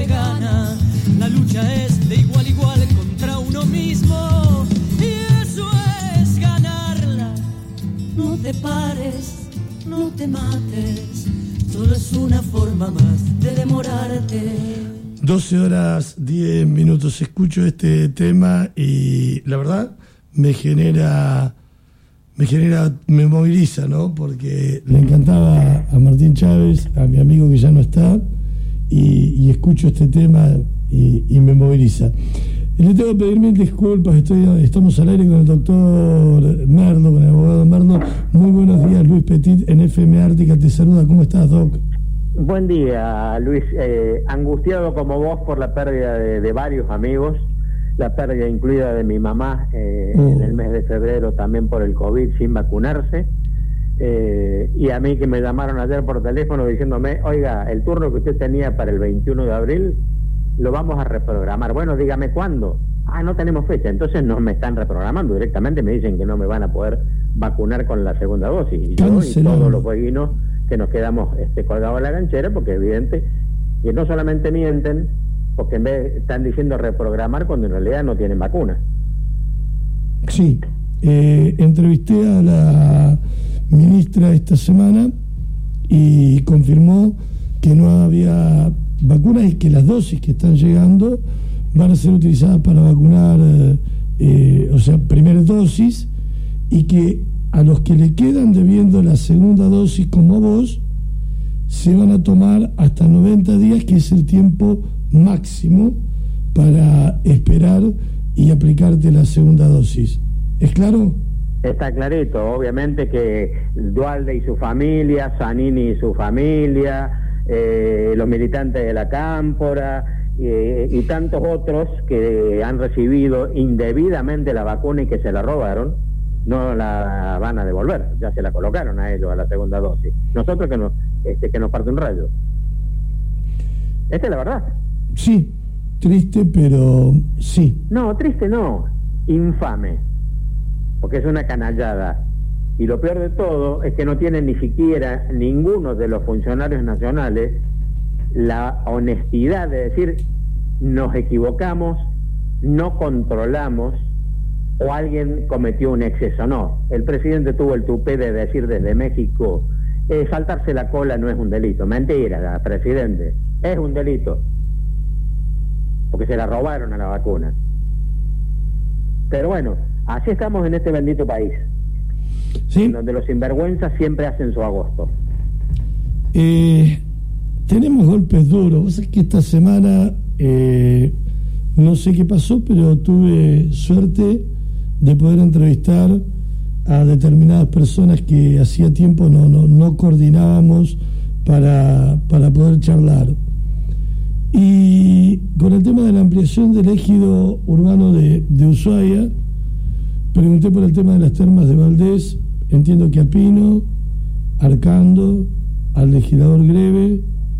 se gana. La lucha es de igual a igual contra uno mismo, y eso es ganarla. No te pares, no te mates, solo es una forma más de demorarte. 12 horas 10 minutos. Escucho este tema y la verdad me moviliza, ¿no? Porque le encantaba a Martín Chávez, a mi amigo que ya no está, y escucho este tema y me moviliza. Le tengo que pedir mil disculpas, estamos al aire con el doctor Merlo, con el abogado Merlo. Muy buenos días, Luis Petit en FM Ártica te saluda. ¿Cómo estás, Doc? Buen día, Luis. Angustiado como vos por la pérdida de varios amigos, la pérdida incluida de mi mamá en el mes de febrero también por el COVID sin vacunarse, y a mí que me llamaron ayer por teléfono diciéndome, oiga, el turno que usted tenía para el 21 de abril lo vamos a reprogramar. Bueno, dígame cuándo. No tenemos fecha. Entonces no me están reprogramando directamente, me dicen que no me van a poder vacunar con la segunda dosis, y yo y todos los jueguinos que nos quedamos colgados en la ganchera, porque es evidente que no solamente mienten, porque en vez están diciendo reprogramar cuando en realidad no tienen vacuna. Sí, entrevisté a la ministra esta semana y confirmó que no había vacunas y que las dosis que están llegando van a ser utilizadas para vacunar, o sea, primera dosis, y que a los que le quedan debiendo la segunda dosis, como vos, se van a tomar hasta 90 días, que es el tiempo máximo para esperar y aplicarte la segunda dosis. ¿Es claro? Está clarito. Obviamente que Duhalde y su familia, Zanini y su familia, los militantes de la Cámpora y tantos otros que han recibido indebidamente la vacuna y que se la robaron, no la van a devolver. Ya se la colocaron a ellos a la segunda dosis. Nosotros que nos parte un rayo. Esta es la verdad. Sí, triste, pero sí. No, triste no, infame, porque es una canallada. Y lo peor de todo es que no tienen ni siquiera ninguno de los funcionarios nacionales la honestidad de decir, nos equivocamos, no controlamos, o alguien cometió un exceso. No, el presidente tuvo el tupé de decir desde México, saltarse la cola no es un delito. Mentira, presidente, es un delito, porque se la robaron a la vacuna. Pero bueno, así estamos en este bendito país, ¿sí? Donde los sinvergüenzas siempre hacen su agosto. Tenemos golpes duros. Vos sabés que esta semana no sé qué pasó, pero tuve suerte de poder entrevistar a determinadas personas que hacía tiempo no coordinábamos para poder charlar. Y con el tema de la ampliación del ejido urbano de Ushuaia, pregunté por el tema de las termas de Valdés. Entiendo que a Pino, Arcando, al legislador Greve,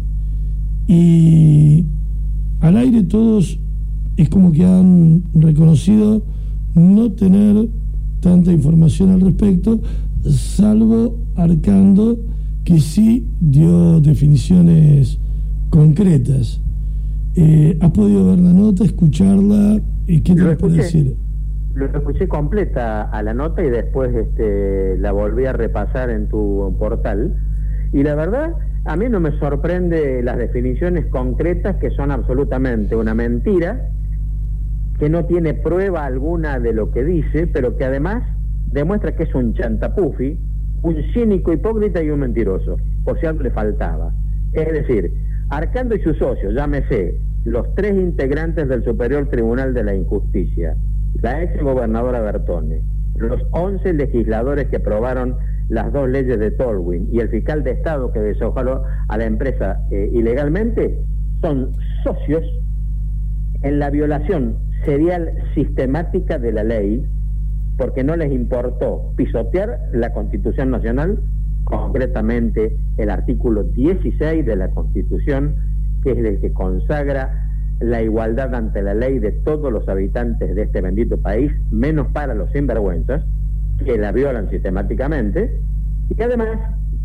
y al aire todos es como que han reconocido no tener tanta información al respecto, salvo Arcando, que sí dio definiciones concretas. ¿Has podido ver la nota, escucharla? ¿Qué te puede decir? Lo escuché completa a la nota y después la volví a repasar en tu portal, y la verdad a mí no me sorprende las definiciones concretas, que son absolutamente una mentira, que no tiene prueba alguna de lo que dice, pero que además demuestra que es un chantapufi, un cínico, hipócrita y un mentiroso, por si algo le faltaba. Es decir, Arcando y sus socios, llámese los 3 integrantes del Superior Tribunal de la Injusticia, la ex gobernadora Bertone, los 11 legisladores que aprobaron las 2 leyes de Tolwyn y el fiscal de Estado que deshojaló a la empresa ilegalmente, son socios en la violación serial sistemática de la ley, porque no les importó pisotear la Constitución Nacional, concretamente el artículo 16 de la Constitución, que es el que consagra la igualdad ante la ley de todos los habitantes de este bendito país, menos para los sinvergüenzas, que la violan sistemáticamente, y que además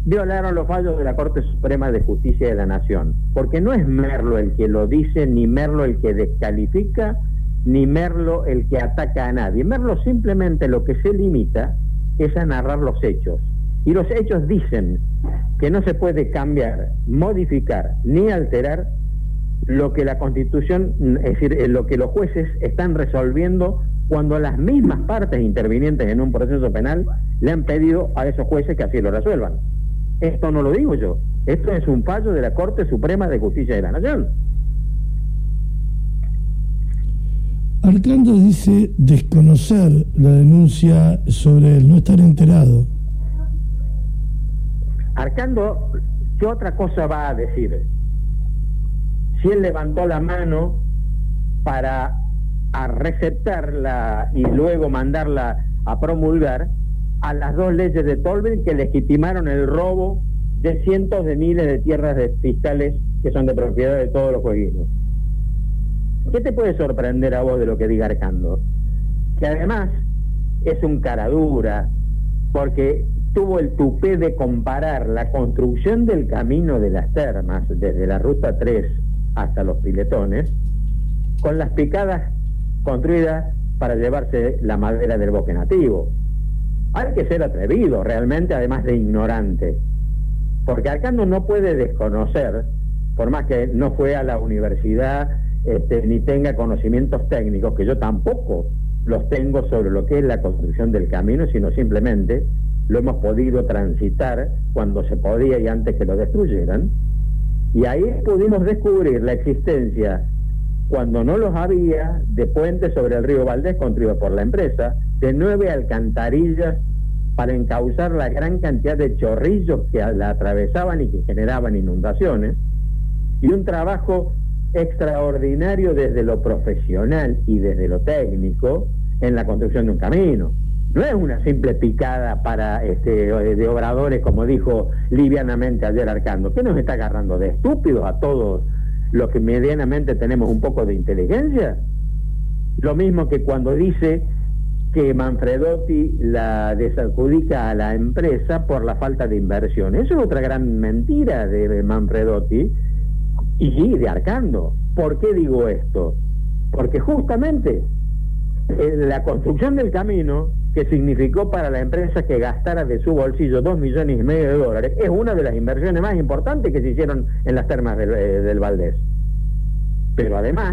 violaron los fallos de la Corte Suprema de Justicia de la Nación, porque no es Merlo el que lo dice, ni Merlo el que descalifica, ni Merlo el que ataca a nadie. Merlo simplemente lo que se limita es a narrar los hechos, y los hechos dicen que no se puede cambiar, modificar ni alterar lo que la Constitución, es decir, lo que los jueces están resolviendo cuando las mismas partes intervinientes en un proceso penal le han pedido a esos jueces que así lo resuelvan. Esto no lo digo yo, esto es un fallo de la Corte Suprema de Justicia de la Nación. Arcando dice desconocer la denuncia sobre el no estar enterado. Arcando, ¿qué otra cosa va a decir? Si él levantó la mano para receptarla y luego mandarla a promulgar a las dos leyes de Tolbert que legitimaron el robo de cientos de miles de tierras fiscales que son de propiedad de todos los jueguinos. ¿Qué te puede sorprender a vos de lo que diga Arcando? Que además es un caradura, porque tuvo el tupé de comparar la construcción del camino de las termas desde la ruta 3 hasta los piletones con las picadas construidas para llevarse la madera del bosque nativo. Hay que ser atrevido realmente, además de ignorante, porque Arcando no puede desconocer, por más que no fue a la universidad ni tenga conocimientos técnicos, que yo tampoco los tengo sobre lo que es la construcción del camino, sino simplemente lo hemos podido transitar cuando se podía y antes que lo destruyeran, y ahí pudimos descubrir la existencia, cuando no los había, de puentes sobre el río Valdés construidos por la empresa, de 9 alcantarillas para encauzar la gran cantidad de chorrillos que la atravesaban y que generaban inundaciones, y un trabajo extraordinario desde lo profesional y desde lo técnico en la construcción de un camino. No es una simple picada para de obradores, como dijo livianamente ayer Arcando. ¿Qué nos está agarrando de estúpidos a todos los que medianamente tenemos un poco de inteligencia? Lo mismo que cuando dice que Manfredotti la desadjudica a la empresa por la falta de inversión. Eso es otra gran mentira de Manfredotti y de Arcando. ¿Por qué digo esto? Porque justamente la construcción del camino, que significó para la empresa que gastara de su bolsillo $2,5 millones, es una de las inversiones más importantes que se hicieron en las termas del Valdés. Pero además,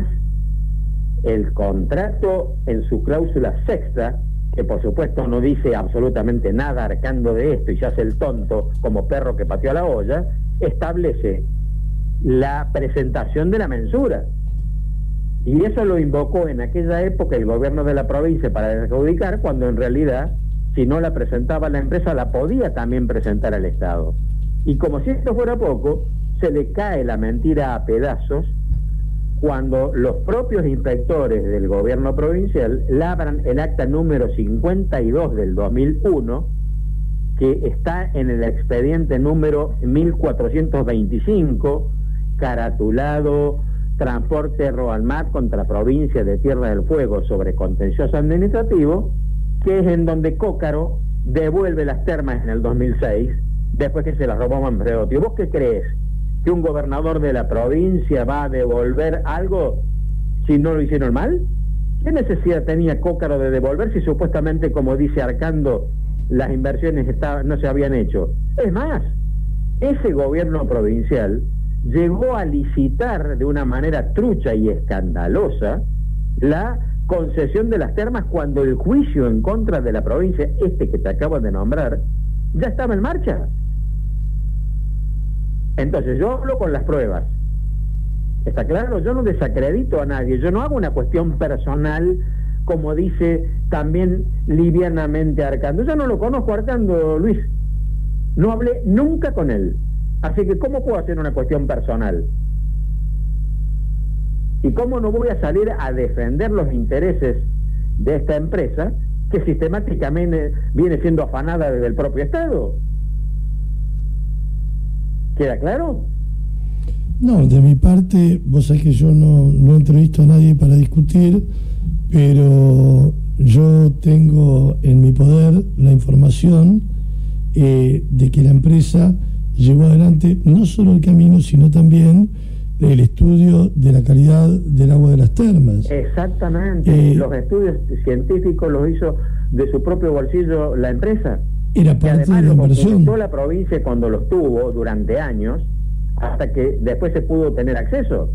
el contrato en su cláusula sexta, que por supuesto no dice absolutamente nada Arcando de esto y se hace el tonto como perro que pateó a la olla, establece la presentación de la mensura. Y eso lo invocó en aquella época el gobierno de la provincia para desadjudicar, cuando en realidad, si no la presentaba la empresa, la podía también presentar al Estado. Y como si esto fuera poco, se le cae la mentira a pedazos cuando los propios inspectores del gobierno provincial labran el acta número 52 del 2001, que está en el expediente número 1425, caratulado Transporte Roalmat contra Provincia de Tierra del Fuego sobre contencioso administrativo, que es en donde Cócaro devuelve las termas en el 2006, después que se las robó Manfredotti. ¿Vos qué crees? ¿Que un gobernador de la provincia va a devolver algo si no lo hicieron mal? ¿Qué necesidad tenía Cócaro de devolver si supuestamente, como dice Arcando, las inversiones no se habían hecho? Es más, ese gobierno provincial llegó a licitar de una manera trucha y escandalosa la concesión de las termas cuando el juicio en contra de la provincia, que te acabo de nombrar, ya estaba en marcha. Entonces yo hablo con las pruebas. ¿Está claro? Yo no desacredito a nadie, yo no hago una cuestión personal, como dice también livianamente Arcando. Yo no lo conozco a Arcando, Luis. No hablé nunca con él. Así que, ¿cómo puedo hacer una cuestión personal? ¿Y cómo no voy a salir a defender los intereses de esta empresa que sistemáticamente viene siendo afanada desde el propio Estado? ¿Queda claro? No, de mi parte, vos sabés que yo no entrevisto a nadie para discutir, pero yo tengo en mi poder la información de que la empresa llevó adelante no solo el camino, sino también el estudio de la calidad del agua de las termas. Exactamente, los estudios científicos los hizo de su propio bolsillo la empresa. Era parte de la inversión. La provincia cuando los tuvo durante años, hasta que después se pudo tener acceso.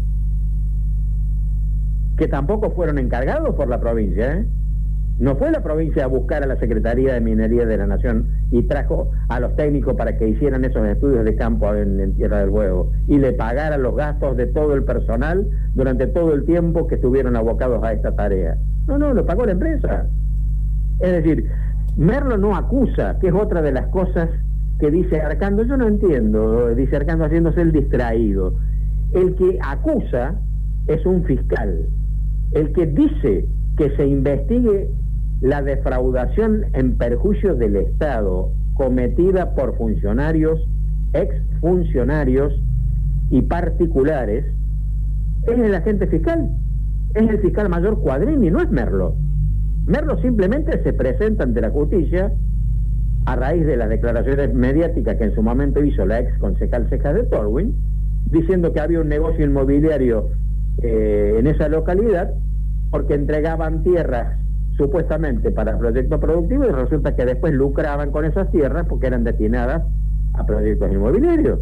Que tampoco fueron encargados por la provincia, ¿eh? No fue la provincia a buscar a la Secretaría de Minería de la Nación y trajo a los técnicos para que hicieran esos estudios de campo en Tierra del Fuego y le pagaran los gastos de todo el personal durante todo el tiempo que estuvieron abocados a esta tarea. No, lo pagó la empresa. Es decir, Merlo no acusa, que es otra de las cosas que dice Arcando. Yo no entiendo, dice Arcando haciéndose el distraído. El que acusa es un fiscal. El que dice que se investigue la defraudación en perjuicio del Estado cometida por funcionarios, exfuncionarios y particulares es el agente fiscal, es el fiscal mayor Cuadrini, no es Merlo. Merlo simplemente se presenta ante la justicia a raíz de las declaraciones mediáticas que en su momento hizo la ex concejal Cejas de Torwin, diciendo que había un negocio inmobiliario en esa localidad porque entregaban tierras supuestamente para proyectos productivos y resulta que después lucraban con esas tierras porque eran destinadas a proyectos inmobiliarios.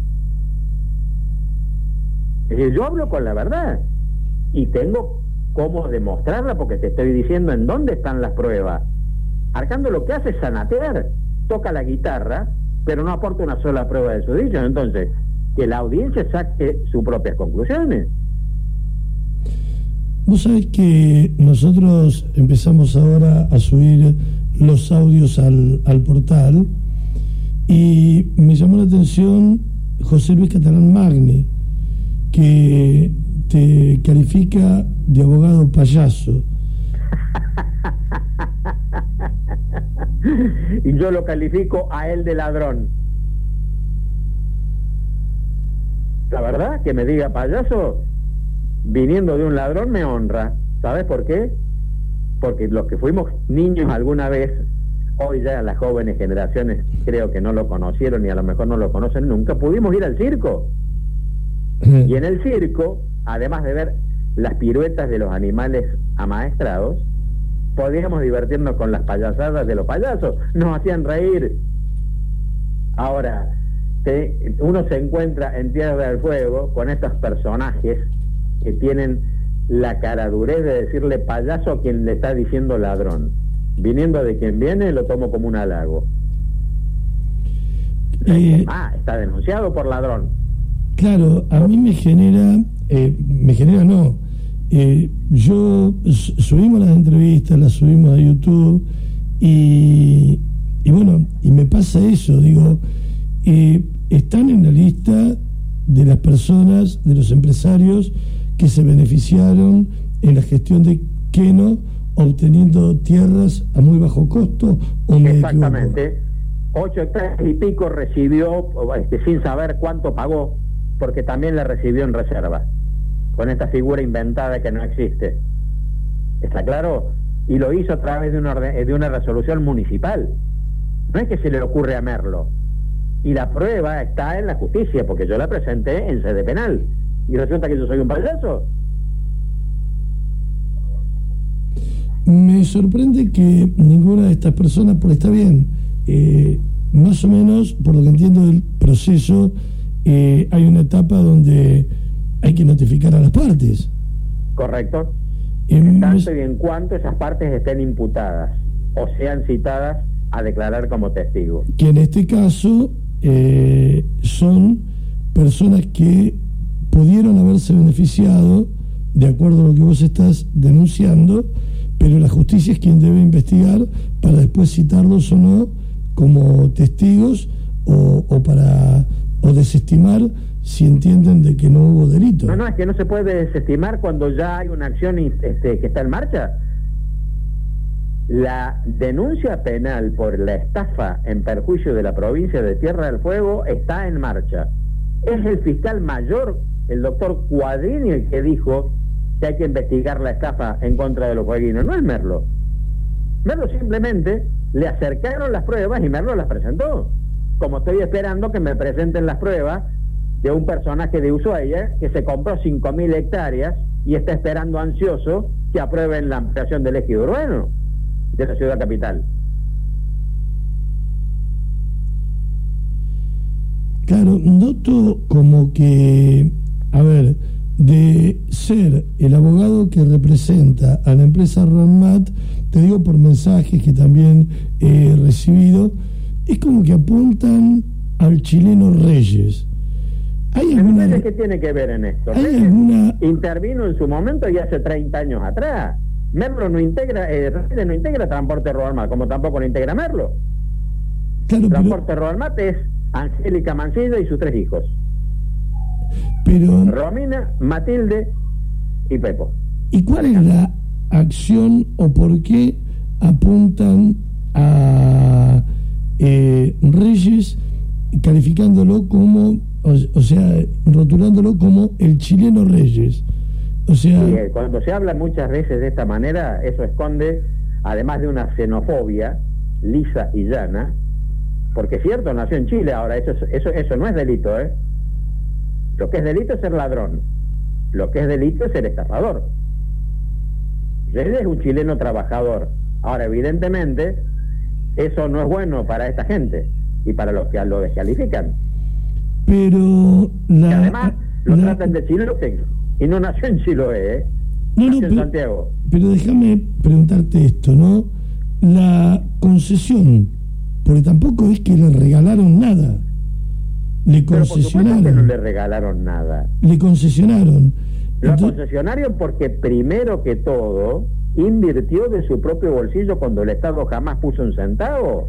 Es decir, yo hablo con la verdad y tengo cómo demostrarla porque te estoy diciendo en dónde están las pruebas. Arcando lo que hace es zanatear, toca la guitarra, pero no aporta una sola prueba de su dicho. Entonces, que la audiencia saque sus propias conclusiones. Vos sabés que nosotros empezamos ahora a subir los audios al portal y me llamó la atención José Luis Catalán Magni, que te califica de abogado payaso. Y yo lo califico a él de ladrón. La verdad, que me diga payaso viniendo de un ladrón me honra. ¿Sabes por qué? Porque los que fuimos niños alguna vez, hoy ya las jóvenes generaciones creo que no lo conocieron y a lo mejor no lo conocen nunca, pudimos ir al circo. Y en el circo, además de ver las piruetas de los animales amaestrados, podíamos divertirnos con las payasadas de los payasos, nos hacían reír. Ahora, uno se encuentra en Tierra del Fuego con estos personajes que tienen la caradurez de decirle payaso a quien le está diciendo ladrón. Viniendo de quien viene, lo tomo como un halago. Está denunciado por ladrón. Claro, a mí me genera no. Yo subimos las entrevistas, las subimos a YouTube y bueno, y me pasa eso, digo, están en la lista de las personas, de los empresarios que se beneficiaron en la gestión de Queno obteniendo tierras a muy bajo costo, ¿o me Exactamente. 8 hectáreas y pico recibió sin saber cuánto pagó, porque también la recibió en reserva, con esta figura inventada que no existe. ¿Está claro? Y lo hizo a través de una resolución municipal. No es que se le ocurre a Merlo. Y la prueba está en la justicia, porque yo la presenté en sede penal. Y resulta que yo soy un payaso. Me sorprende que ninguna de estas personas, porque está bien, más o menos, por lo que entiendo del proceso, hay una etapa donde hay que notificar a las partes. Correcto. En tanto y en cuanto esas partes estén imputadas o sean citadas a declarar como testigo. Que en este caso son personas que pudieron haberse beneficiado de acuerdo a lo que vos estás denunciando, pero la justicia es quien debe investigar para después citarlos o no como testigos o desestimar si entienden de que no hubo delito. No, es que no se puede desestimar cuando ya hay una acción que está en marcha. La denuncia penal por la estafa en perjuicio de la provincia de Tierra del Fuego está en marcha. Es el fiscal mayor, el doctor Cuadrini, el que dijo que hay que investigar la estafa en contra de los fueguinos, no es Merlo. Merlo simplemente le acercaron las pruebas y Merlo las presentó. Como estoy esperando que me presenten las pruebas de un personaje de Ushuaia que se compró 5.000 hectáreas y está esperando ansioso que aprueben la ampliación del ejido urbano de la ciudad capital. Claro, noto como que, a ver, de ser el abogado que representa a la empresa Ronmat, te digo por mensajes que también he recibido, es como que apuntan al chileno Reyes. ¿Hay alguna... ¿Qué tiene que ver en esto? ¿Hay alguna... Intervino en su momento y hace 30 años atrás. Merlo no integra, Reyes no integra Transporte Roalmat, como tampoco lo integra Merlo. Claro, Transporte Roalmat es Angélica Mancilla y sus 3 hijos. Pero... Romina, Matilde y Pepo. ¿Y cuál es la acción o por qué apuntan a Reyes calificándolo como, o sea, rotulándolo como el chileno Reyes? O sea... Sí, cuando se habla muchas veces de esta manera, eso esconde, además de una xenofobia lisa y llana, porque es cierto, nació en Chile. Ahora, eso no es delito, ¿eh? Lo que es delito es ser ladrón. Lo que es delito es ser estafador. Reyes es un chileno trabajador. Ahora, evidentemente, eso no es bueno para esta gente y para los que lo descalifican. Pero... Y además, lo tratan de Chiloé y no nació en Chiloé, ¿eh? Nació en Santiago. Pero déjame preguntarte esto, ¿no? La concesión, porque tampoco es que le regalaron nada. Le concesionaron. Pero por supuesto que no le regalaron nada. Le concesionaron. Lo concesionaron porque primero que todo invirtió de su propio bolsillo cuando el Estado jamás puso un centavo.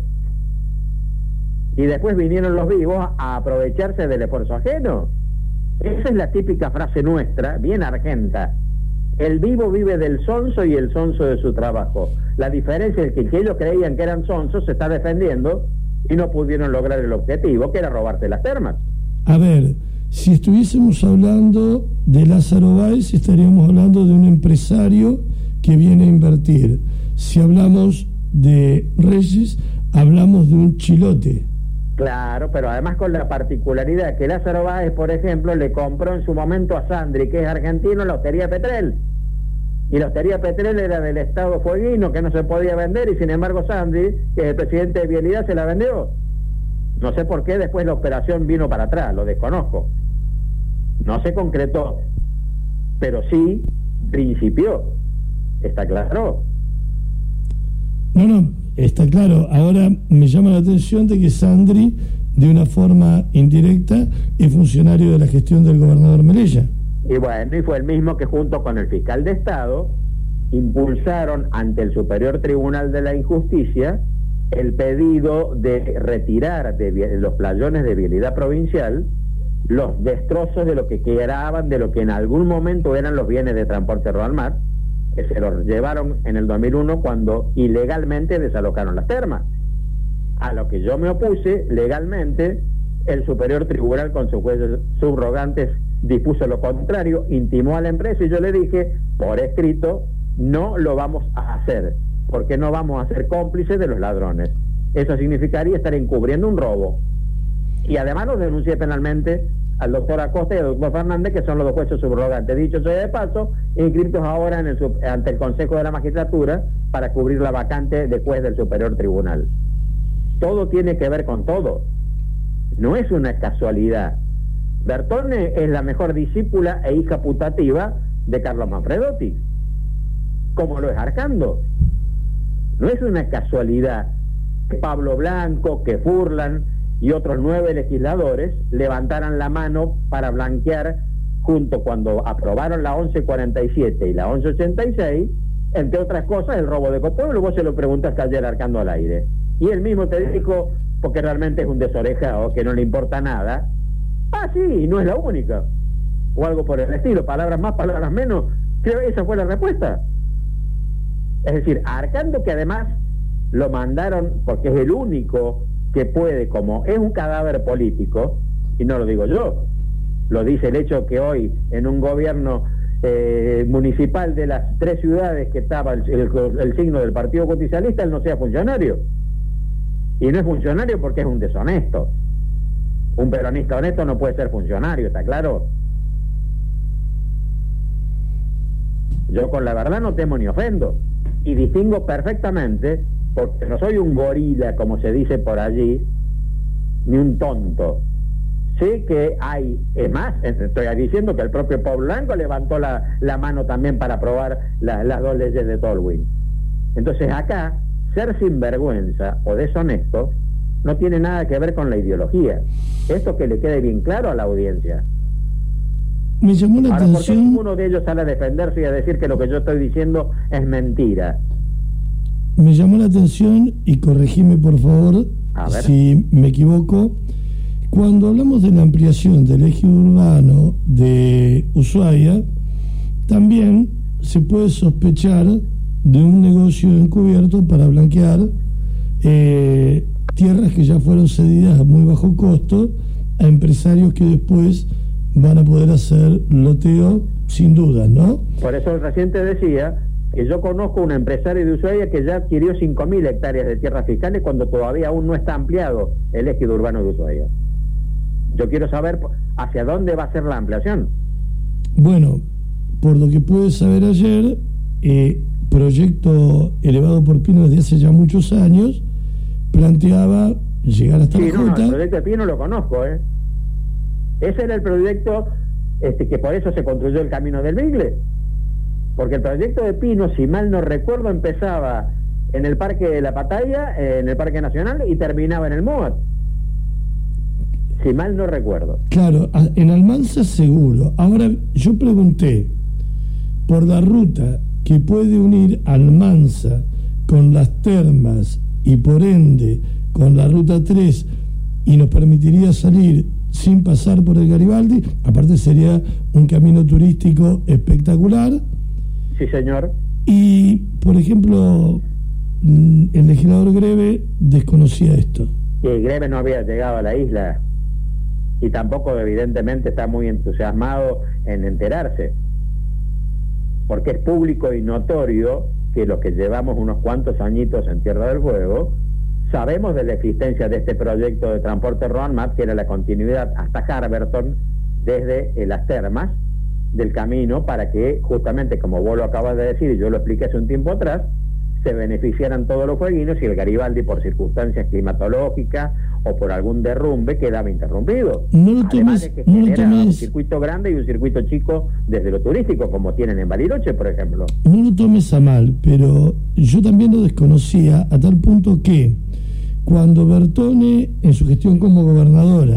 Y después vinieron los vivos a aprovecharse del esfuerzo ajeno. Esa es la típica frase nuestra, bien argenta. El vivo vive del sonso y el sonso de su trabajo. La diferencia es que ellos creían que eran sonsos se está defendiendo y no pudieron lograr el objetivo, que era robarse las termas. A ver, si estuviésemos hablando de Lázaro Báez, estaríamos hablando de un empresario que viene a invertir. Si hablamos de Reyes, hablamos de un chilote. Claro, pero además con la particularidad que Lázaro Báez, por ejemplo, le compró en su momento a Sandri, que es argentino, la Hostería Petrel. Y la Hostería Petrel era del Estado fueguino, que no se podía vender, y sin embargo Sandri, que es el presidente de Vialidad, se la vendió. No sé por qué después la operación vino para atrás, lo desconozco. No se concretó, pero sí principió. ¿Está claro? No, está claro. Ahora me llama la atención de que Sandri, de una forma indirecta, es funcionario de la gestión del gobernador Melella. Y bueno, y fue el mismo que junto con el fiscal de Estado impulsaron ante el Superior Tribunal de la Injusticia el pedido de retirar de los playones de Vialidad Provincial los destrozos de lo que quedaban de lo que en algún momento eran los bienes de Transporte Roalmat, que se los llevaron en el 2001 cuando ilegalmente desalojaron las termas. A lo que yo me opuse legalmente, el Superior Tribunal con sus jueces subrogantes dispuso lo contrario, intimó a la empresa y yo le dije, por escrito, no lo vamos a hacer, porque no vamos a ser cómplices de los ladrones. Eso significaría estar encubriendo un robo. Y además los denuncié penalmente al doctor Acosta y al doctor Fernández, que son los dos jueces subrogantes. Dicho sea de paso, inscritos ahora ante el Consejo de la Magistratura para cubrir la vacante de juez del Superior Tribunal. Todo tiene que ver con todo. No es una casualidad. Bertone es la mejor discípula e hija putativa de Carlos Manfredotti, como lo es Arcando. No es una casualidad que Pablo Blanco, que Furlan y otros 9 legisladores levantaran la mano para blanquear, junto cuando aprobaron la 1147 y la 1186, entre otras cosas, el robo de Copueblo. Vos se lo preguntaste ayer Arcando al aire. Y él mismo te dijo, porque realmente es un desorejado, que no le importa nada, sí, no es la única. O algo por el estilo, palabras más, palabras menos. Creo que esa fue la respuesta. Es decir, a Arcando, que además lo mandaron porque es el único que puede, como es un cadáver político, y no lo digo yo, lo dice el hecho que hoy en un gobierno municipal de las 3 ciudades que estaba el signo del Partido Justicialista, él no sea funcionario. Y no es funcionario porque es un deshonesto. Un peronista honesto no puede ser funcionario, ¿está claro? Yo con la verdad no temo ni ofendo. Y distingo perfectamente, porque no soy un gorila, como se dice por allí, ni un tonto. Sé que hay, es más, estoy diciendo que el propio Pablo Blanco levantó la mano también para aprobar las dos leyes de Tolwyn. Entonces acá, ser sinvergüenza o deshonesto no tiene nada que ver con la ideología. Esto que le quede bien claro a la audiencia. Me llamó la atención. ¿Por qué ninguno de ellos sale a defenderse y a decir que lo que yo estoy diciendo es mentira? Me llamó la atención, y corregime por favor si me equivoco, cuando hablamos de la ampliación del eje urbano de Ushuaia, también se puede sospechar de un negocio encubierto para blanquear tierras que ya fueron cedidas a muy bajo costo a empresarios que después van a poder hacer loteo sin duda, ¿no? Por eso recién te decía que yo conozco un empresario de Ushuaia que ya adquirió 5.000 hectáreas de tierras fiscales cuando todavía aún no está ampliado el eje urbano de Ushuaia. Yo quiero saber hacia dónde va a ser la ampliación. Bueno, por lo que pude saber ayer, proyecto elevado por Pino desde hace ya muchos años, planteaba llegar hasta la Jota. El proyecto de Pino lo conozco, Ese era el proyecto que por eso se construyó el Camino del Bigle. Porque el proyecto de Pino, si mal no recuerdo, empezaba en el Parque de la Pataya, en el Parque Nacional, y terminaba en el MOAT. Si mal no recuerdo. Claro, en Almanza seguro. Ahora, yo pregunté por la ruta que puede unir Almanza con las termas y por ende con la ruta 3 y nos permitiría salir sin pasar por el Garibaldi. Aparte sería un camino turístico espectacular. Sí, señor. Y, por ejemplo, el legislador Greve desconocía esto. Y Greve no había llegado a la isla y tampoco evidentemente está muy entusiasmado en enterarse, porque es público y notorio que los que llevamos unos cuantos añitos en Tierra del Fuego sabemos de la existencia de este proyecto de transporte Roanmat, que era la continuidad hasta Harberton desde las termas del camino, para que justamente, como vos lo acabas de decir y yo lo expliqué hace un tiempo atrás, se beneficiaran todos los fueguinos y el Garibaldi, por circunstancias climatológicas o por algún derrumbe, quedaba interrumpido. Además de que genera un circuito grande y un circuito chico desde lo turístico, como tienen en Bariloche, por ejemplo. No lo tomes a mal, pero yo también lo desconocía a tal punto que cuando Bertone, en su gestión como gobernadora,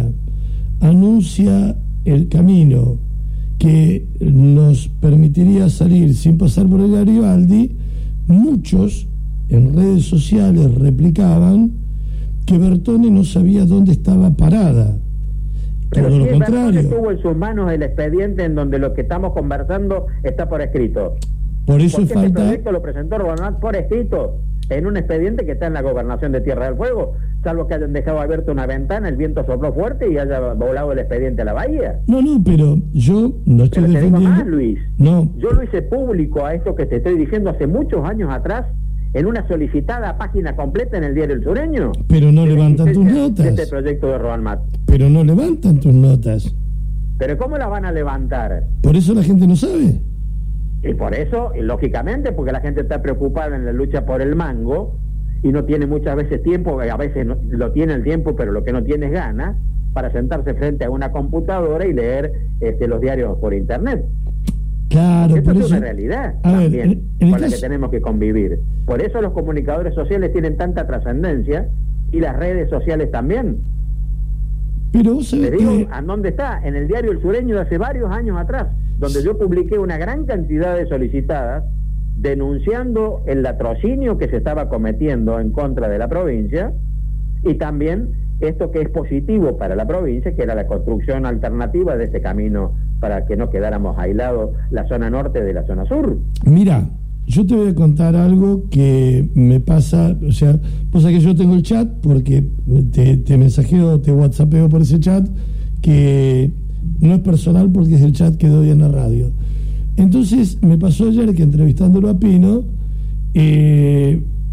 anuncia el camino que nos permitiría salir sin pasar por el Garibaldi, muchos en redes sociales replicaban que Bertone no sabía dónde estaba parada. Pero todo lo contrario. Bertone tuvo en sus manos el expediente en donde lo que estamos conversando está por escrito. Por eso falta... Este proyecto lo presentó Roanmat por escrito, en un expediente que está en la Gobernación de Tierra del Fuego, salvo que hayan dejado abierta una ventana, el viento sopló fuerte y haya volado el expediente a la bahía. No, pero yo no estoy defendiendo... Te digo más, Luis. No. Yo lo hice público a esto que te estoy diciendo hace muchos años atrás, en una solicitada página completa en el Diario El Sureño. Pero no levantan tus notas. De este proyecto de Roanmat. Pero no levantan tus notas. ¿Pero cómo la van a levantar? Por eso la gente no sabe. Y por eso, y lógicamente, porque la gente está preocupada en la lucha por el mango y no tiene muchas veces tiempo, a veces no, lo tiene el tiempo, pero lo que no tiene es ganas para sentarse frente a una computadora y leer los diarios por internet. Claro, esto por es eso, una realidad también con la que tenemos que convivir. Por eso los comunicadores sociales tienen tanta trascendencia y las redes sociales también. Pero vos sabés te digo, ¿a dónde está? En el Diario El Sureño de hace varios años atrás, donde yo publiqué una gran cantidad de solicitadas denunciando el latrocinio que se estaba cometiendo en contra de la provincia y también esto que es positivo para la provincia, que era la construcción alternativa de este camino para que no quedáramos aislados la zona norte de la zona sur. Mira, yo te voy a contar algo que me pasa, o sea, vos sabés que yo tengo el chat porque te mensajeo, te whatsappeo por ese chat, que no es personal porque es el chat que doy en la radio. Entonces me pasó ayer que entrevistándolo a Pino,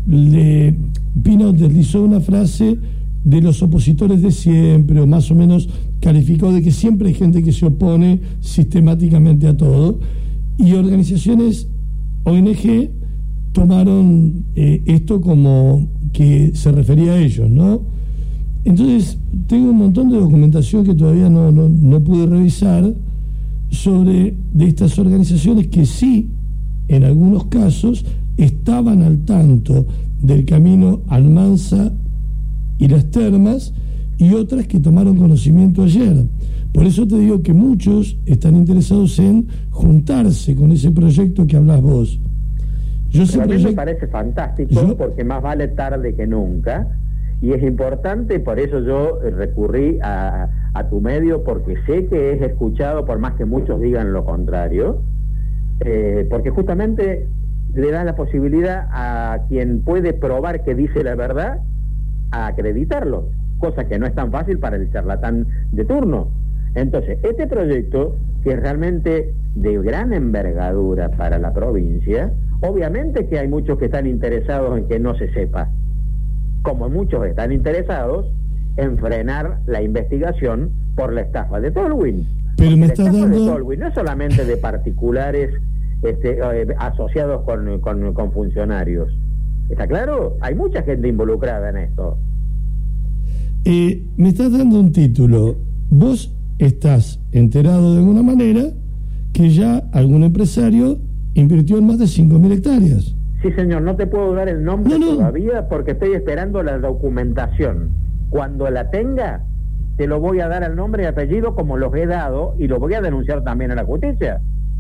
Pino deslizó una frase de los opositores de siempre, o más o menos calificó de que siempre hay gente que se opone sistemáticamente a todo, y organizaciones ONG tomaron esto como que se refería a ellos, ¿no? Entonces tengo un montón de documentación que todavía no pude revisar de estas organizaciones que sí, en algunos casos, estaban al tanto del camino Almanza y las termas, y otras que tomaron conocimiento ayer. Por eso te digo que muchos están interesados en juntarse con ese proyecto que hablas vos. A mí me parece fantástico, porque más vale tarde que nunca, y es importante, por eso yo recurrí a tu medio, porque sé que es escuchado, por más que muchos digan lo contrario, porque justamente le da la posibilidad a quien puede probar que dice la verdad a acreditarlo, cosa que no es tan fácil para el charlatán de turno. Entonces, este proyecto, que es realmente de gran envergadura para la provincia, obviamente que hay muchos que están interesados en que no se sepa, como muchos están interesados en frenar la investigación por la estafa de Tolwyn. Pero me estás dando... de Tolwyn no es solamente de particulares asociados con funcionarios. ¿Está claro? Hay mucha gente involucrada en esto. Me estás dando un título. Vos estás enterado de alguna manera que ya algún empresario invirtió en más de 5.000 hectáreas. Sí, señor, no te puedo dar el nombre todavía, porque estoy esperando la documentación. Cuando la tenga, te lo voy a dar el nombre y apellido como los he dado, y lo voy a denunciar también a la justicia.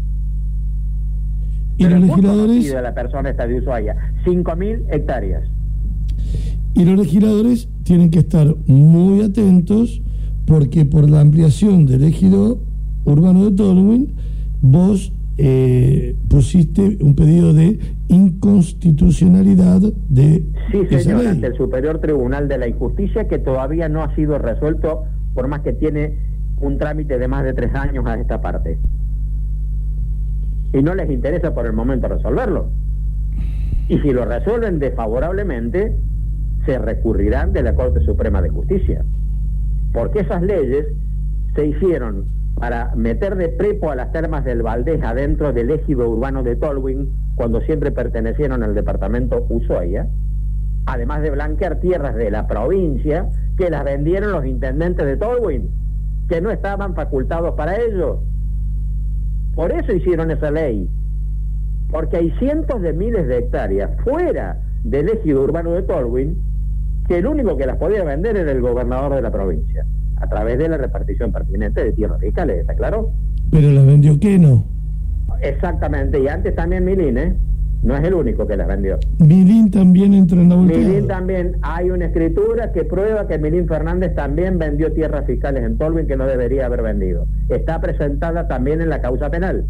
Y los legisladores... de la persona esta de Ushuaia, 5.000 hectáreas. Y los legisladores tienen que estar muy atentos, porque por la ampliación del ejido urbano de Tolwyn, vos pusiste un pedido de inconstitucionalidad de señor, ante el Superior Tribunal de la Injusticia, que todavía no ha sido resuelto, por más que tiene un trámite de más de 3 años a esta parte. Y no les interesa por el momento resolverlo. Y si lo resuelven desfavorablemente, se recurrirán de la Corte Suprema de Justicia. Porque esas leyes se hicieron para meter de prepo a las termas del Valdés adentro del ejido urbano de Tolwyn, cuando siempre pertenecieron al departamento Ushuaia, además de blanquear tierras de la provincia que las vendieron los intendentes de Tolwyn, que no estaban facultados para ello. Por eso hicieron esa ley, porque hay cientos de miles de hectáreas fuera del ejido urbano de Tolwyn, que el único que las podía vender era el gobernador de la provincia, a través de la repartición pertinente de tierras fiscales, ¿está claro? Pero las vendió Queno. Exactamente, y antes también Milín, no es el único que las vendió. Milín también entró en la volteada. Milín también, hay una escritura que prueba que Milín Fernández también vendió tierras fiscales en Tolwyn que no debería haber vendido. Está presentada también en la causa penal.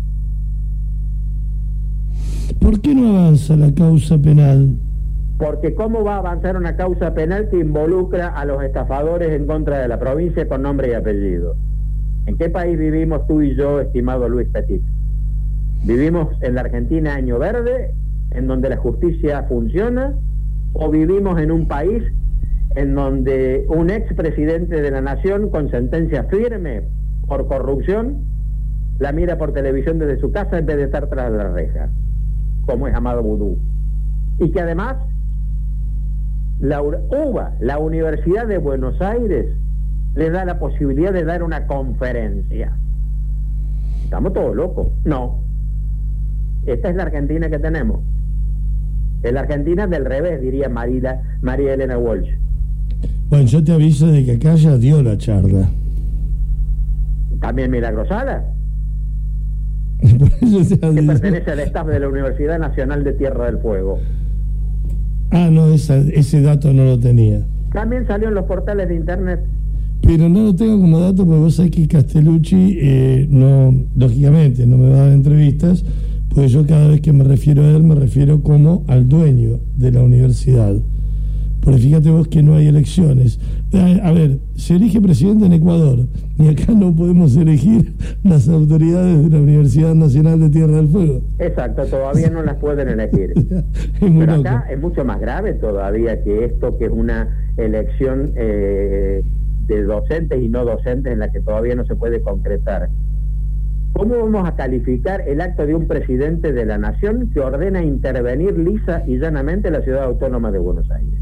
¿Por qué no avanza la causa penal? Porque ¿cómo va a avanzar una causa penal que involucra a los estafadores en contra de la provincia con nombre y apellido? ¿En qué país vivimos tú y yo, estimado Luis Petit? ¿Vivimos en la Argentina año verde, en donde la justicia funciona? ¿O vivimos en un país en donde un expresidente de la nación con sentencia firme por corrupción la mira por televisión desde su casa en vez de estar tras la reja, como es Amado Vudú? Y que además la UBA, la Universidad de Buenos Aires, le da la posibilidad de dar una conferencia. ¿Estamos todos locos? No. Esta es la Argentina que tenemos. Es la Argentina del revés, diría María Elena Walsh. Bueno, yo te aviso de que acá ya dio la charla. También Milagrosala, Por eso que pertenece al staff de la Universidad Nacional de Tierra del Fuego. Ah, no, ese dato no lo tenía. También salió en los portales de internet. Pero no lo tengo como dato porque vos sabés que Castellucci no, lógicamente, no me va a dar entrevistas, porque yo cada vez que me refiero a él me refiero como al dueño de la universidad. porque fíjate vos que no hay elecciones. A ver, se elige presidente en Ecuador y acá no podemos elegir las autoridades de la Universidad Nacional de Tierra del Fuego. Exacto, todavía no las pueden elegir. Pero acá es mucho más grave todavía que esto, que es una elección de docentes y no docentes en la que todavía no se puede concretar. ¿Cómo vamos a calificar el acto de un presidente de la nación que ordena intervenir lisa y llanamente la Ciudad Autónoma de Buenos Aires?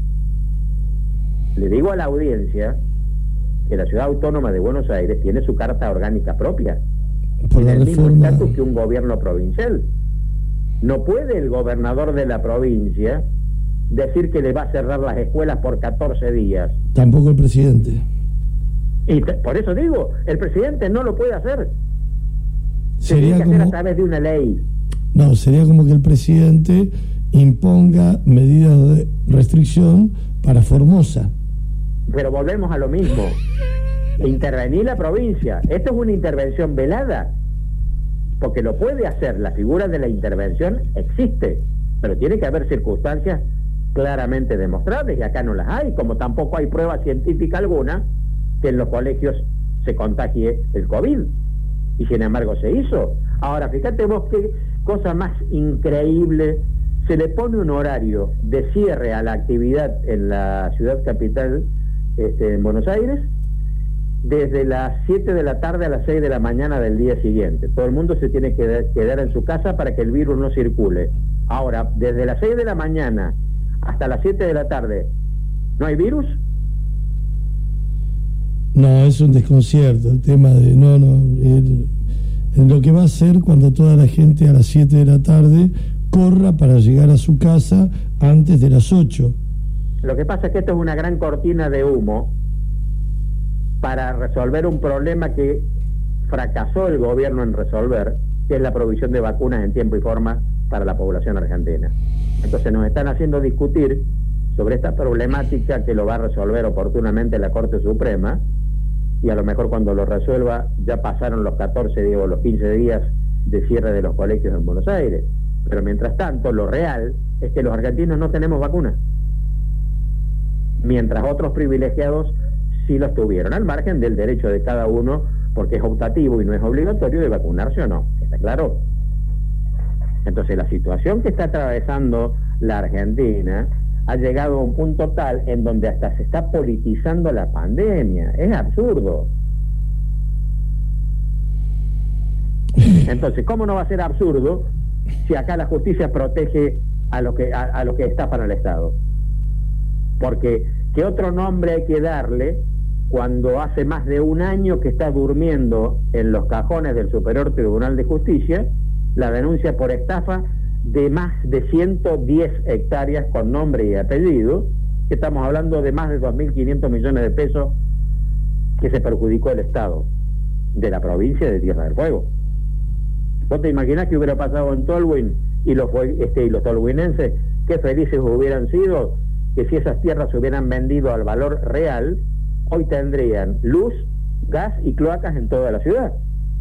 Le digo a la audiencia que la Ciudad Autónoma de Buenos Aires tiene su carta orgánica propia, tiene el mismo estatus que un gobierno provincial. No puede el gobernador de la provincia decir que le va a cerrar las escuelas por 14 días. Tampoco el presidente. Y por eso digo, el presidente no lo puede hacer. Sería Tiene que como... hacer a través de una ley. No, sería como que el presidente imponga medidas de restricción para Formosa. Pero volvemos a lo mismo. Intervenir la provincia. Esto es una intervención velada, porque lo puede hacer. La figura de la intervención existe, pero tiene que haber circunstancias claramente demostrables, y acá no las hay, como tampoco hay prueba científica alguna que en los colegios se contagie el COVID, y sin embargo se hizo. Ahora, fíjate vos qué cosa más increíble, se le pone un horario de cierre a la actividad en la ciudad capital, en Buenos Aires, desde las 7 de la tarde a las 6 de la mañana del día siguiente. Todo el mundo se tiene que quedar en su casa para que el virus no circule. Ahora, desde las 6 de la mañana hasta las 7 de la tarde, ¿no hay virus? No, es un desconcierto el tema de... lo que va a hacer cuando toda la gente a las 7 de la tarde corra para llegar a su casa antes de las 8. Lo que pasa es que esto es una gran cortina de humo para resolver un problema que fracasó el gobierno en resolver, que es la provisión de vacunas en tiempo y forma para la población argentina. Entonces nos están haciendo discutir sobre esta problemática que lo va a resolver oportunamente la Corte Suprema, y a lo mejor cuando lo resuelva ya pasaron los 14 días o los 15 días de cierre de los colegios en Buenos Aires. Pero mientras tanto, lo real es que los argentinos no tenemos vacunas, mientras otros privilegiados sí los tuvieron, al margen del derecho de cada uno, porque es optativo y no es obligatorio, de vacunarse o no. ¿Está claro? Entonces la situación que está atravesando la Argentina ha llegado a un punto tal en donde hasta se está politizando la pandemia. Es absurdo. Entonces, ¿cómo no va a ser absurdo si acá la justicia protege a los que estafan al Estado? Porque ¿qué otro nombre hay que darle cuando hace más de un año que está durmiendo en los cajones del Superior Tribunal de Justicia la denuncia por estafa de más de 110 hectáreas con nombre y apellido, que estamos hablando de más de 2.500 millones de pesos que se perjudicó el Estado de la provincia de Tierra del Fuego? ¿Vos te imaginás qué hubiera pasado en Tolwyn y los tolwynenses, qué felices hubieran sido que si esas tierras se hubieran vendido al valor real, hoy tendrían luz, gas y cloacas en toda la ciudad,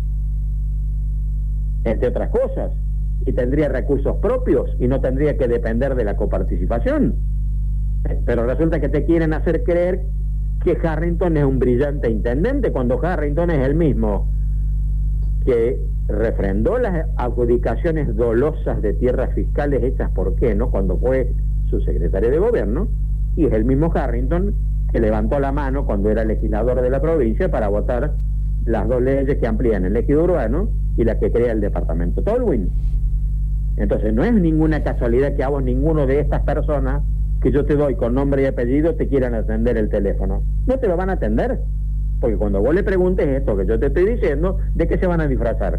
entre otras cosas, y tendría recursos propios y no tendría que depender de la coparticipación? Pero resulta que te quieren hacer creer que Harrington es un brillante intendente, cuando Harrington es el mismo que refrendó las adjudicaciones dolosas de tierras fiscales hechas por Keno cuando fue su secretario de gobierno, y es el mismo Harrington que levantó la mano cuando era legislador de la provincia para votar las dos leyes que amplían el ejido urbano y la que crea el departamento Tolwyn. Entonces no es ninguna casualidad que a vos ninguno de estas personas que yo te doy con nombre y apellido te quieran atender el teléfono. No te lo van a atender, porque cuando vos le preguntes esto que yo te estoy diciendo, ¿de qué se van a disfrazar?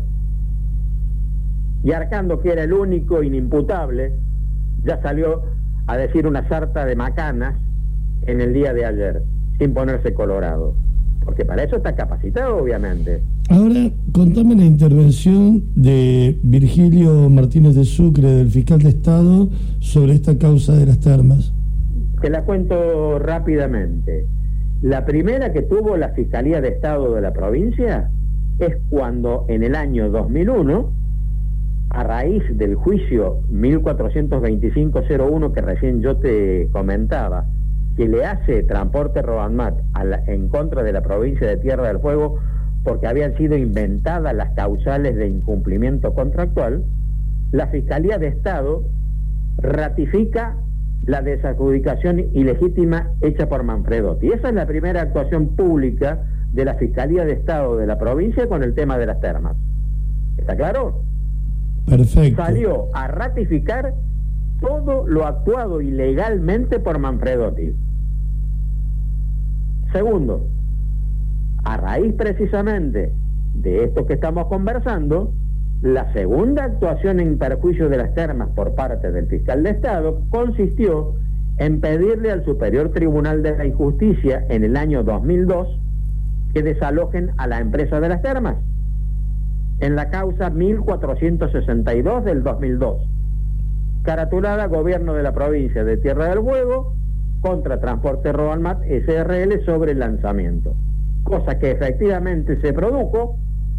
Y Arcando, que era el único inimputable, ya salió a decir una sarta de macanas en el día de ayer, sin ponerse colorado, porque para eso está capacitado, obviamente. Ahora, contame la intervención de Virgilio Martínez de Sucre, del fiscal de Estado, sobre esta causa de las termas. Te la cuento rápidamente. La primera que tuvo la Fiscalía de Estado de la provincia es cuando en el año 2001 a raíz del juicio 1425-01 que recién yo te comentaba, que le hace Transporte Roanmat en contra de la provincia de Tierra del Fuego porque habían sido inventadas las causales de incumplimiento contractual, la Fiscalía de Estado ratifica la desadjudicación ilegítima hecha por Manfredotti. Y esa es la primera actuación pública de la Fiscalía de Estado de la provincia con el tema de las termas. ¿Está claro? Perfecto. Salió a ratificar todo lo actuado ilegalmente por Manfredotti. Segundo, a raíz precisamente de esto que estamos conversando, la segunda actuación en perjuicio de las termas por parte del fiscal de Estado consistió en pedirle al Superior Tribunal de la Justicia en el año 2002 que desalojen a la empresa de las termas en la causa 1462 del 2002, caratulada Gobierno de la Provincia de Tierra del Fuego contra Transporte Roanmat SRL sobre el lanzamiento, cosa que efectivamente se produjo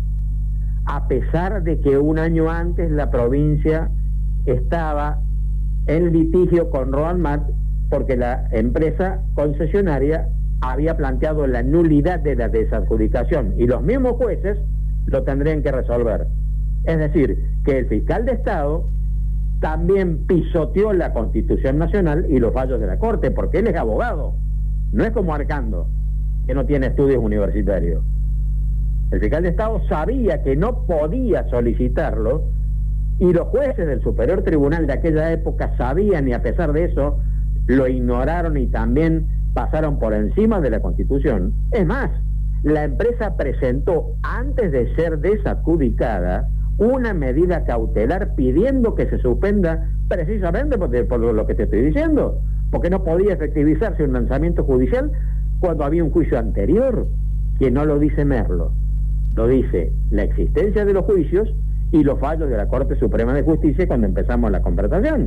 a pesar de que un año antes la provincia estaba en litigio con Roanmat porque la empresa concesionaria había planteado la nulidad de la desadjudicación y los mismos jueces lo tendrían que resolver. Es decir, que el fiscal de Estado también pisoteó la Constitución Nacional y los fallos de la Corte, porque él es abogado, no es como Arcando, que no tiene estudios universitarios. El fiscal de Estado sabía que no podía solicitarlo y los jueces del Superior Tribunal de aquella época sabían y a pesar de eso lo ignoraron y también pasaron por encima de la Constitución. Es más, la empresa presentó, antes de ser desadjudicada, una medida cautelar pidiendo que se suspenda precisamente por lo que te estoy diciendo, porque no podía efectivizarse un lanzamiento judicial cuando había un juicio anterior, que no lo dice Merlo, lo dice la existencia de los juicios y los fallos de la Corte Suprema de Justicia cuando empezamos la conversación.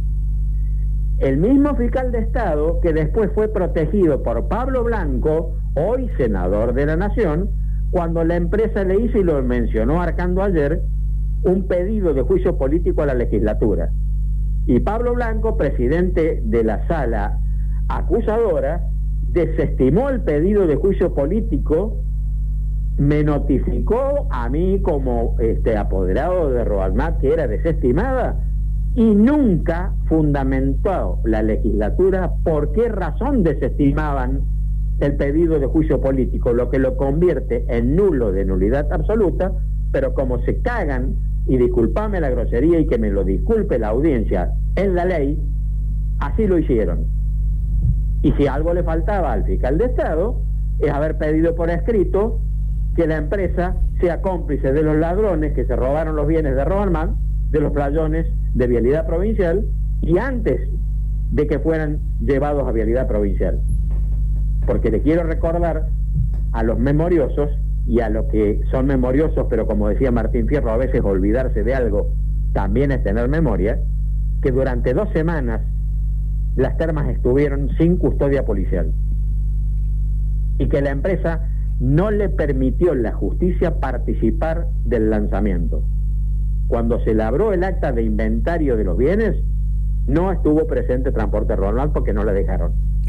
El mismo fiscal de Estado que después fue protegido por Pablo Blanco, hoy senador de la Nación, cuando la empresa le hizo, y lo mencionó Arcando ayer, un pedido de juicio político a la legislatura. Y Pablo Blanco, presidente de la sala acusadora, desestimó el pedido de juicio político, me notificó a mí como apoderado de Roanmat que era desestimada, y nunca fundamentó la legislatura por qué razón desestimaban el pedido de juicio político, lo que lo convierte en nulo de nulidad absoluta, pero como se cagan, y disculpame la grosería y que me lo disculpe la audiencia, en la ley, así lo hicieron. Y si algo le faltaba al fiscal de Estado, es haber pedido por escrito que la empresa sea cómplice de los ladrones que se robaron los bienes de Roanmat, de los playones de Vialidad Provincial, y antes de que fueran llevados a Vialidad Provincial. Porque le quiero recordar a los memoriosos y a los que son memoriosos, pero como decía Martín Fierro, a veces olvidarse de algo también es tener memoria, que durante 2 semanas las termas estuvieron sin custodia policial y que la empresa no le permitió la justicia participar del lanzamiento. Cuando se labró el acta de inventario de los bienes, no estuvo presente Transporte Roanmat porque no le dejaron.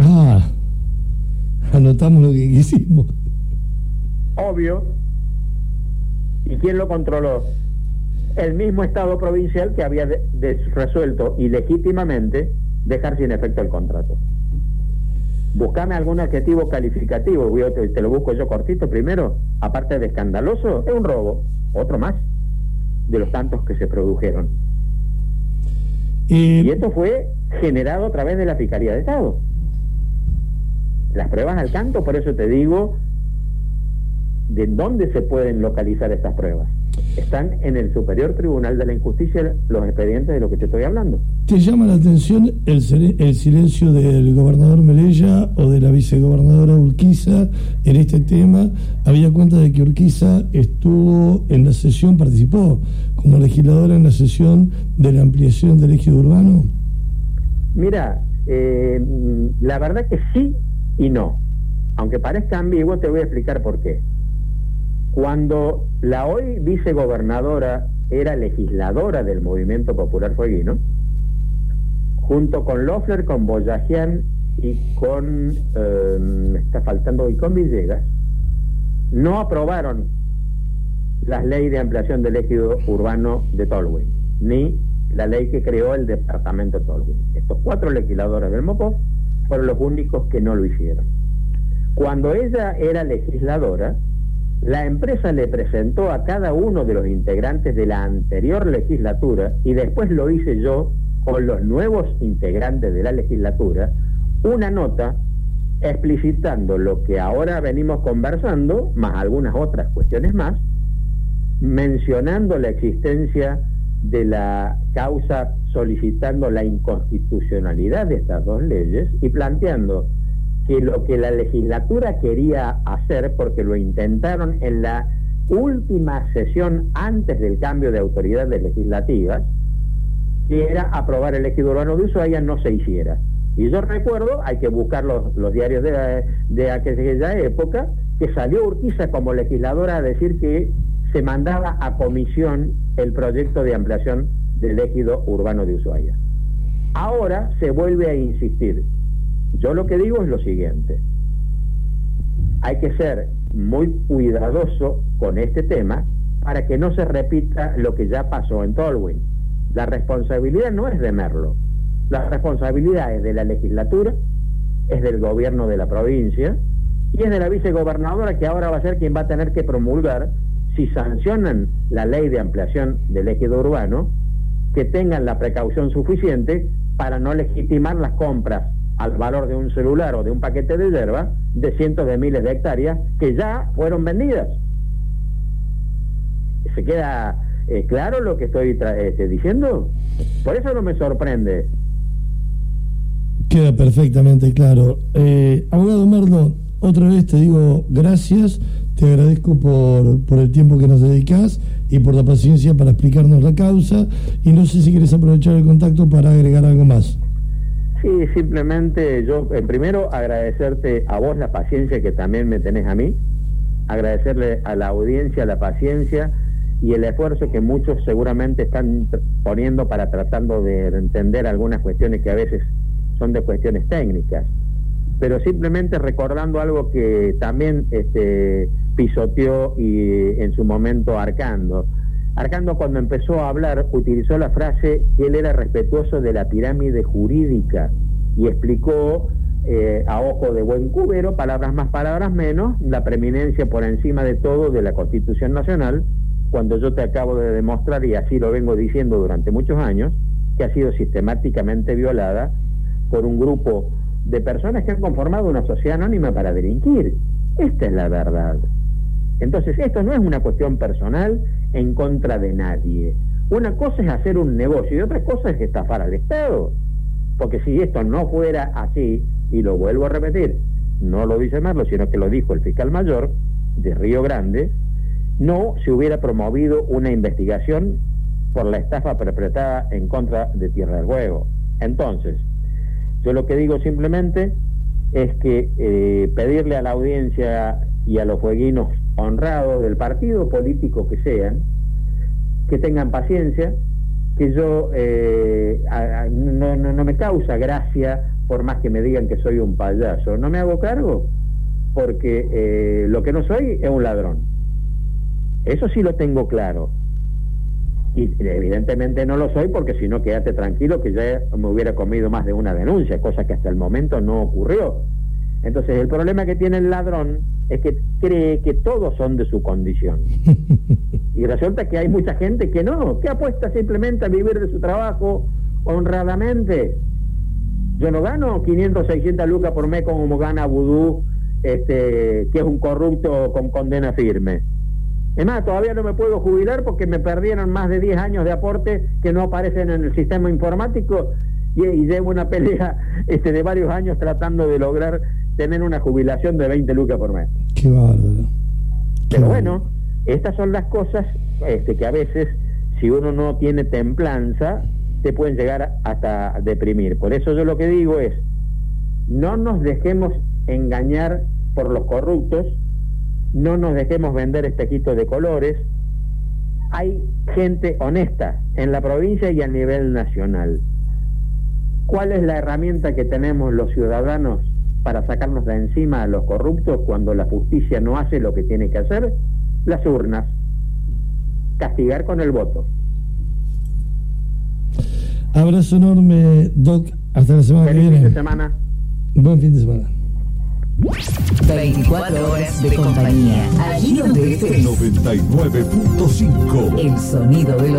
Anotamos lo que quisimos. Obvio. ¿Y quién lo controló? El mismo Estado provincial que había resuelto ilegítimamente dejar sin efecto el contrato. Buscame algún adjetivo calificativo, te lo busco yo cortito primero. Aparte de escandaloso, es un robo, otro más de los tantos que se produjeron. Y esto fue generado a través de la Fiscalía de Estado. Las pruebas al canto, por eso te digo de dónde se pueden localizar estas pruebas. Están en el Superior Tribunal de la Injusticia los expedientes de lo que te estoy hablando. ¿Te llama la atención el silencio del gobernador Melella o de la vicegobernadora Urquiza en este tema? Había cuenta de que Urquiza estuvo en la sesión, participó como legisladora en la sesión de la ampliación del ejido urbano. Mira, la verdad que sí y no. Aunque parezca ambiguo, te voy a explicar por qué. Cuando la hoy vicegobernadora era legisladora del Movimiento Popular Fueguino, junto con Loeffler, con Boyajian y con, me está faltando, y con Villegas, no aprobaron las leyes de ampliación del ejido urbano de Tolwyn, ni la ley que creó el departamento de Tolwyn. Estos 4 legisladores del MOPOF fueron los únicos que no lo hicieron. Cuando ella era legisladora, la empresa le presentó a cada uno de los integrantes de la anterior legislatura, y después lo hice yo con los nuevos integrantes de la legislatura, una nota explicitando lo que ahora venimos conversando, más algunas otras cuestiones más, mencionando la existencia de la causa solicitando la inconstitucionalidad de estas 2 leyes y planteando que lo que la legislatura quería hacer, porque lo intentaron en la última sesión antes del cambio de autoridades legislativas, que era aprobar el ejido urbano de Ushuaia, no se hiciera. Y yo recuerdo, hay que buscar los diarios de aquella época, que salió Urquiza como legisladora a decir que se mandaba a comisión el proyecto de ampliación del ejido urbano de Ushuaia. Ahora se vuelve a insistir. Yo lo que digo es lo siguiente: hay que ser muy cuidadoso con este tema para que no se repita lo que ya pasó en Tolwyn. La responsabilidad no es de Merlo, la responsabilidad es de la legislatura, es del gobierno de la provincia y es de la vicegobernadora, que ahora va a ser quien va a tener que promulgar, si sancionan la ley de ampliación del ejido urbano, que tengan la precaución suficiente para no legitimar las compras al valor de un celular o de un paquete de hierba de cientos de miles de hectáreas que ya fueron vendidas. ¿Se queda claro lo que estoy diciendo? Por eso no me sorprende. Queda perfectamente claro. Abogado Merlo, otra vez te digo gracias, te agradezco por el tiempo que nos dedicás y por la paciencia para explicarnos la causa, y no sé si quieres aprovechar el contacto para agregar algo más. Sí, simplemente yo, primero, agradecerte a vos la paciencia que también me tenés a mí, agradecerle a la audiencia la paciencia y el esfuerzo que muchos seguramente están poniendo para tratando de entender algunas cuestiones que a veces son de cuestiones técnicas, pero simplemente recordando algo que también pisoteó y en su momento Arcando. Arcando, cuando empezó a hablar, utilizó la frase que él era respetuoso de la pirámide jurídica y explicó a ojo de buen cubero, palabras más, palabras menos, la preeminencia por encima de todo de la Constitución Nacional, cuando yo te acabo de demostrar, y así lo vengo diciendo durante muchos años, que ha sido sistemáticamente violada por un grupo de personas que han conformado una sociedad anónima para delinquir. Esta es la verdad. Entonces, esto no es una cuestión personal en contra de nadie. Una cosa es hacer un negocio y otra cosa es estafar al Estado. Porque si esto no fuera así, y lo vuelvo a repetir, no lo dice Merlo, sino que lo dijo el fiscal mayor de Río Grande, no se hubiera promovido una investigación por la estafa perpetrada en contra de Tierra del Fuego. Entonces, yo lo que digo simplemente es que pedirle a la audiencia y a los fueguinos honrados del partido político que sean, que tengan paciencia, que yo no me causa gracia por más que me digan que soy un payaso, no me hago cargo, porque lo que no soy es un ladrón, eso sí lo tengo claro, y evidentemente no lo soy, porque si no, quédate tranquilo que ya me hubiera comido más de una denuncia, cosa que hasta el momento no ocurrió. Entonces el problema que tiene el ladrón es que cree que todos son de su condición. Y resulta que hay mucha gente que no, que apuesta simplemente a vivir de su trabajo honradamente. Yo no gano 500, 600 lucas por mes como gana Vudú, que es un corrupto con condena firme. Es más, todavía no me puedo jubilar porque me perdieron más de 10 años de aporte que no aparecen en el sistema informático, y llevo una pelea de varios años tratando de lograr tener una jubilación de 20 lucas por mes. Qué bárbaro. Pero bueno, estas son las cosas que a veces, si uno no tiene templanza, te pueden llegar hasta deprimir. Por eso yo lo que digo es, no nos dejemos engañar por los corruptos, no nos dejemos vender espejitos de colores, hay gente honesta en la provincia y a nivel nacional. ¿Cuál es la herramienta que tenemos los ciudadanos para sacarnos de encima a los corruptos cuando la justicia no hace lo que tiene que hacer? Las urnas. Castigar con el voto. Abrazo enorme, Doc. Hasta la semana que viene. Feliz fin de semana. Buen fin de semana. 24 horas de compañía. Allí donde estés. 99.5. El sonido de los